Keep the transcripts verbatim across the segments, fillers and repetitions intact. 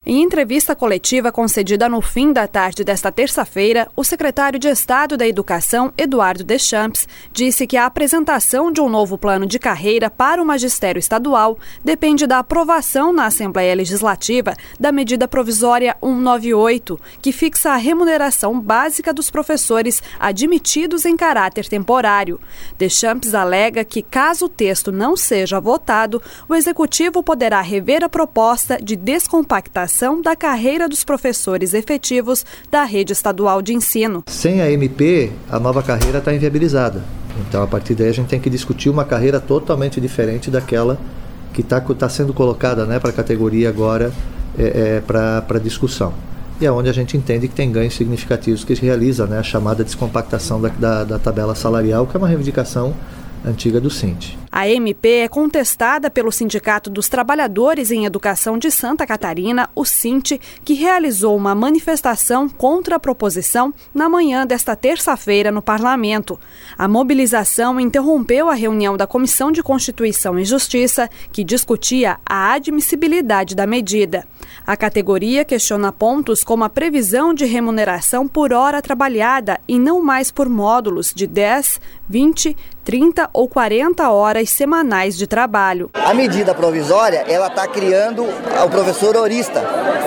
Em entrevista coletiva concedida no fim da tarde desta terça-feira, o secretário de Estado da Educação, Eduardo Deschamps, disse que a apresentação de um novo plano de carreira para o magistério estadual depende da aprovação na Assembleia Legislativa da medida provisória cento e noventa e oito, que fixa a remuneração básica dos professores admitidos em caráter temporário. Deschamps alega que, caso o texto não seja votado, o Executivo poderá rever a proposta de descompactação da carreira dos professores efetivos da rede estadual de ensino. Sem a M P, a nova carreira está inviabilizada. Então, a partir daí, a gente tem que discutir uma carreira totalmente diferente daquela que está tá sendo colocada, né, para a categoria agora, é, é, para discussão. E é onde a gente entende que tem ganhos significativos que se realiza, né, a chamada descompactação da, da, da tabela salarial, que é uma reivindicação antiga do Sinte. A M P é contestada pelo Sindicato dos Trabalhadores em Educação de Santa Catarina, o Sinte, que realizou uma manifestação contra a proposição na manhã desta terça-feira no Parlamento. A mobilização interrompeu a reunião da Comissão de Constituição e Justiça, que discutia a admissibilidade da medida. A categoria questiona pontos como a previsão de remuneração por hora trabalhada e não mais por módulos de dez, vinte, trinta ou quarenta horas semanais de trabalho. A medida provisória, ela está criando o professor horista,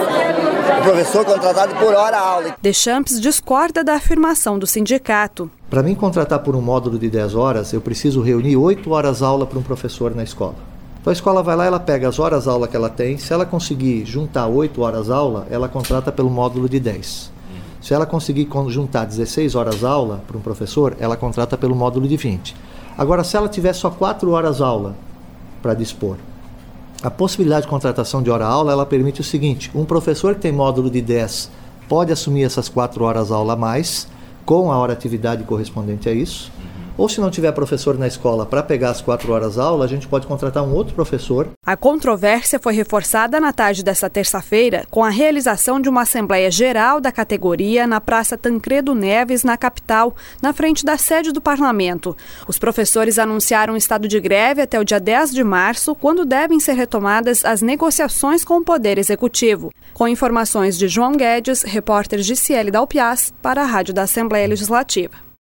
o professor contratado por hora-aula. Deschamps discorda da afirmação do sindicato. Para mim contratar por um módulo de dez horas, eu preciso reunir oito horas aula para um professor na escola. Então a escola vai lá, ela pega as horas aula que ela tem, se ela conseguir juntar oito horas aula, ela contrata pelo módulo de dez. Se ela conseguir juntar dezesseis horas aula para um professor, ela contrata pelo módulo de vinte. Agora, se ela tiver só quatro horas aula para dispor, a possibilidade de contratação de hora aula, ela permite o seguinte: um professor que tem módulo de dez pode assumir essas quatro horas aula a mais, com a hora atividade correspondente a isso. Ou se não tiver professor na escola para pegar as quatro horas aula, a gente pode contratar um outro professor. A controvérsia foi reforçada na tarde desta terça-feira com a realização de uma Assembleia Geral da categoria na Praça Tancredo Neves, na capital, na frente da sede do Parlamento. Os professores anunciaram estado de greve até o dia dez de março, quando devem ser retomadas as negociações com o Poder Executivo. Com informações de João Guedes, repórter Giciele Dalpiaz, para a Rádio da Assembleia Legislativa.